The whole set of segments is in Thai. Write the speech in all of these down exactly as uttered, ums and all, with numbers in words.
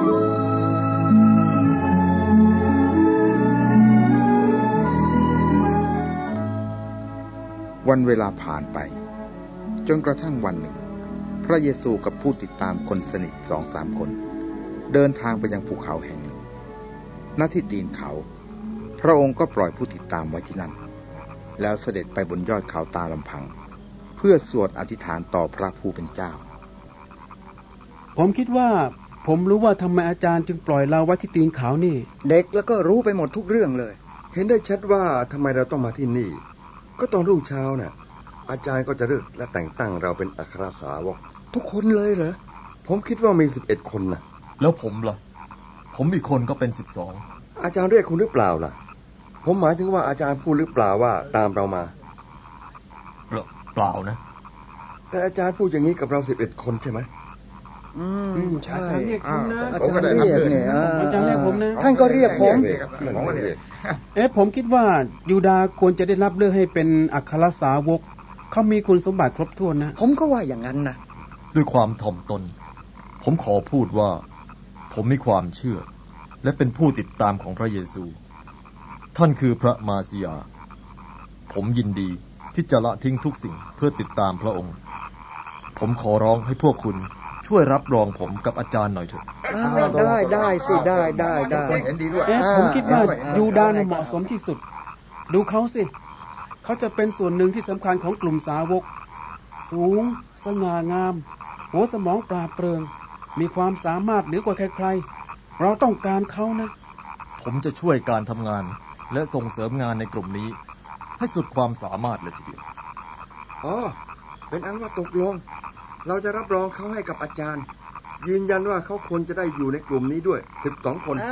วันเวลาผ่านไปจนกระทั่งวันหนึ่งพระเยซูกับผู้ติดตามคนสนิทสองสามคนเดินทางไปยังภูเขาแห่งหนึ่งณที่ตีนเขาพระองค์ก็ปล่อยผู้ติดตามไว้ที่นั่นแล้วเสด็จไปบนยอดเขาตามลำพังเพื่อสวดอธิษฐานต่อพระผู้เป็นเจ้าผมคิดว่าผมรู้ว่าทำไมอาจารย์จึงปล่อยเราไว้ที่ตีนเขานี่เด็กแล้วก็รู้ไปหมดทุกเรื่องเลยเห็นได้ชัดว่าทำไมเราต้องมาที่นี่ก็ตอนรุ่งเช้าน่ะอาจารย์ก็จะเลือกและแต่งตั้งเราเป็นอัครสาวกทุกคนเลยเหรอผมคิดว่ามีสิบเอ็ดคนนะแล้วผมล่ะผมอีกคนก็เป็นสิบสองอาจารย์เรียกคุณหรือเปล่าล่ะผมหมายถึงว่าอาจารย์พูดหรือเปล่าว่าตามเรามาเปล่าเปล่านะแต่อาจารย์พูดอย่างนี้กับเราสิบเอ็ดคนใช่ไหมอืมใช่เรียกผมนะอาจารย์เรียกเนี่ยอาจารย์เรียกผมนะท่านก็เรียกผมเอ๊ะผมคิดว่ายูดาห์ควรจะได้รับเลือกให้เป็นอัครสาวกเขามีคุณสมบัติครบถ้วนนะผมก็ว่าอย่างนั้นนะด้วยความถ่อมตนผมขอพูดว่าผมมีความเชื่อและเป็นผู้ติดตามของพระเยซูท่านคือพระมาสียาผมยินดีที่จะละทิ้งทุกสิ่งเพื่อติดตามพระองค์ผมขอร้องให้พวกคุณช่วยรับรองผมกับอาจารย์หน่อยเถอะได้ได้สิได้ได้ได้เห็นดีด้วยเอ๊ะผมคิดว่ายูดาห์เหมาะสมที่สุดดูเขาสิเขาจะเป็นส่วนหนึ่งที่สำคัญของกลุ่มสาวกสูงสง่างามหัวสมองปราดเปรื่องมีความสามารถเหนือกว่าใครๆเราต้องการเขานะผมจะช่วยการทำงานและส่งเสริมงานในกลุ่มนี้ให้สุดความสามารถเลยทีเดียวอ๋อเป็นอันว่าตกลงเราจะรับรองเขาให้กับอาจารย์ยืนยันว่าเขาควรจะได้อยู่ในกลุ่มนี้ด้วยสิบสองคน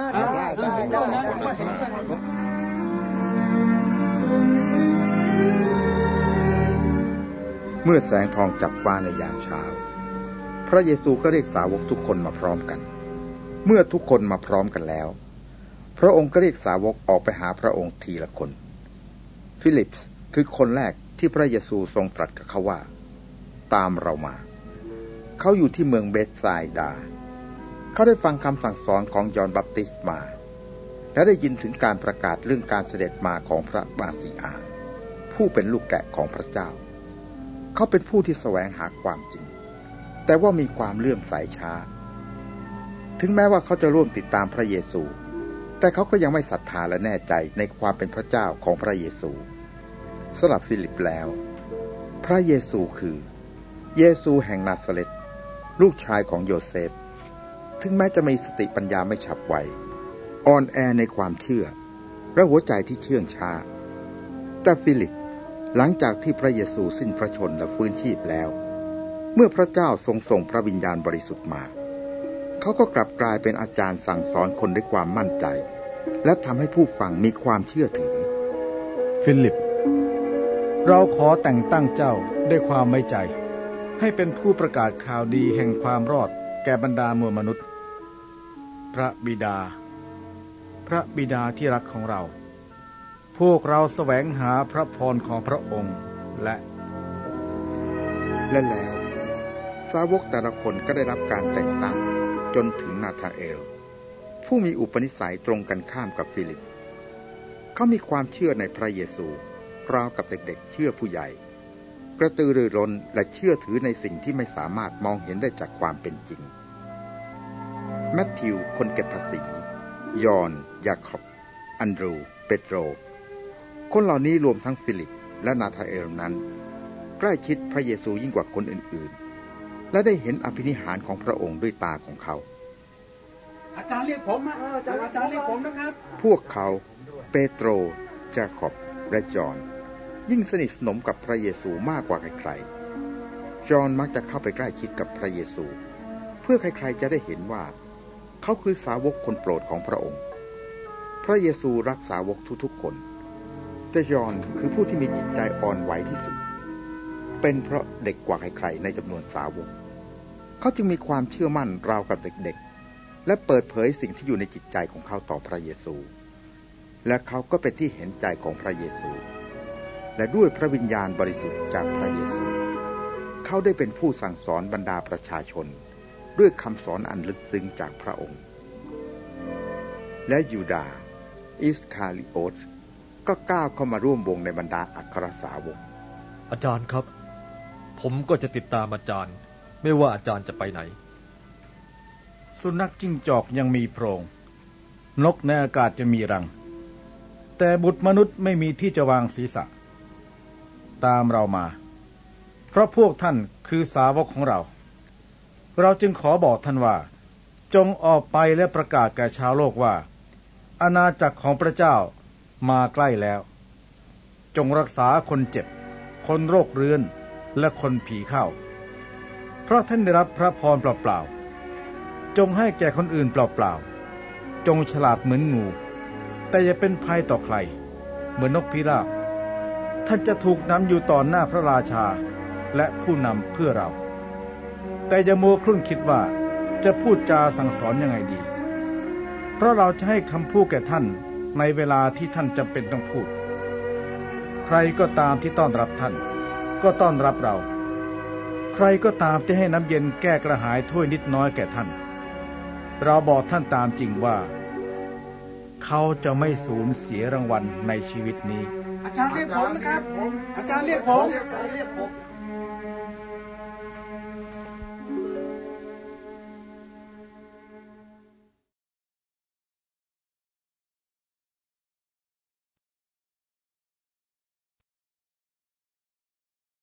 เมื่อแสงทองจับฟ้าในยามเช้าพระเยซูก็เรียกสาวกทุกคนมาพร้อมกันเมื่อทุกคนมาพร้อมกันแล้วพระองค์ก็เรียกสาวกออกไปหาพระองค์ทีละคนฟิลิปส์คือคนแรกที่พระเยซูทรงตรัสกับเขาว่าตามเรามาเขาอยู่ที่เมืองเบธไซดาเขาได้ฟังคำสั่งสอนของยอห์นบัพติสต์มาและได้ยินถึงการประกาศเรื่องการเสด็จมาของพระมาสีอาผู้เป็นลูกแกะของพระเจ้าเขาเป็นผู้ที่แสวงหาความจริงแต่ว่ามีความเลื่อมใสช้าถึงแม้ว่าเขาจะร่วมติดตามพระเยซูแต่เขาก็ยังไม่ศรัทธาและแน่ใจในความเป็นพระเจ้าของพระเยซูสำหรับฟิลิปแล้วพระเยซูคือเยซูแห่งนาซาเรตลูกชายของโยเซฟถึงแม้จะมีสติปัญญาไม่ฉับไวอ่อนแอในความเชื่อและหัวใจที่เชื่องช้าแต่ฟิลิปหลังจากที่พระเยซูสิ้นพระชนม์และฟื้นชีพแล้วเมื่อพระเจ้าทรงส่งพระวิญญาณบริสุทธิ์มาเขาก็กลับกลายเป็นอาจารย์สั่งสอนคนด้วยความมั่นใจและทำให้ผู้ฟังมีความเชื่อถือฟิลิปเราขอแต่งตั้งเจ้าด้วยความไว้ใจให้เป็นผู้ประกาศข่าวดีแห่งความรอดแก่บรรดามวลมนุษย์พระบิดาพระบิดาที่รักของเราพวกเราแสวงหาพระพรของพระองค์และและแล้วสาวกแต่ละคนก็ได้รับการแต่งตั้งจนถึงนาธาเอลผู้มีอุปนิสัยตรงกันข้ามกับฟิลิปเขามีความเชื่อในพระเยซูราวกับเด็กๆเชื่อผู้ใหญ่กระตือรือร้นและเชื่อถือในสิ่งที่ไม่สามารถมองเห็นได้จากความเป็นจริงแมทธิวคนเก็บภาษียอห์นยาคอบอันดรูเปโตรคนเหล่านี้รวมทั้งฟิลิปและนาธาเอลนั้นใกล้ชิดพระเยซูยิ่งกว่าคนอื่นๆและได้เห็นอภินิหารของพระองค์ด้วยตาของเขาอาจารย์เรียกผมมาอาจารย์อาจารย์เรียกผมนะครับพวกเขาเปโตรยาคอบและจอห์นยิ่งสนิทสนมกับพระเยซูมากกว่าใครๆจอห์นมักจะเข้าไปใกล้ชิดกับพระเยซูเพื่อใครๆจะได้เห็นว่าเขาคือสาวกคนโปรดของพระองค์พระเยซูรักสาวกทุกๆคนแต่จอห์นคือผู้ที่มีจิตใจอ่อนไหวที่สุดเป็นเพราะเด็กกว่าใครๆในจำนวนสาวกเขาจึงมีความเชื่อมั่นราวกับเด็กๆและเปิดเผยสิ่งที่อยู่ในจิตใจของเขาต่อพระเยซูและเขาก็เป็นที่เห็นใจของพระเยซูและด้วยพระวิญญาณบริสุทธิ์จากพระเยซูเขา เขาได้เป็นผู้สั่งสอนบรรดาประชาชนด้วยคำสอนอันลึกซึ้งจากพระองค์และยูดาห์อิสคาริโอตก็ก้าวเข้ามาร่วมวงในบรรดาอัครสาวกอาจารย์ครับ ผมก็จะติดตามอาจารย์ไม่ว่าอาจารย์จะไปไหนสุนัขจิ้งจอกยังมีโพรงนกในอากาศจะมีรังแต่บุตรมนุษย์ไม่มีที่จะวางศีรษะตามเรามาเพราะพวกท่านคือสาวกของเราเราจึงขอบอกท่านว่าจงออกไปและประกาศแก่ชาวโลกว่าอาณาจักรของพระเจ้ามาใกล้แล้วจงรักษาคนเจ็บคนโรคเรื้อนและคนผีเข้าเพราะท่านได้รับพระพรเปล่าๆจงให้แก่คนอื่นเปล่าๆจงฉลาดเหมือนงูแต่อย่าเป็นภัยต่อใครเหมือนนกพิราบท่านจะถูกนำอยู่ต่อหน้าพระราชาและผู้นำเพื่อเราแต่อย่ามัวครุ่นคิดว่าจะพูดจาสั่งสอนยังไงดีเพราะเราจะให้คำพูดแก่ท่านในเวลาที่ท่านจำเป็นต้องพูดใครก็ตามที่ต้อนรับท่านก็ต้อนรับเราใครก็ตามที่ให้น้ำเย็นแก้กระหายถ้วยนิดน้อยแก่ท่านเราบอกท่านตามจริงว่าเขาจะไม่สูญเสียรางวัลในชีวิตนี้อาจารย์เรียกผมนะครับอาจารย์เรียกผม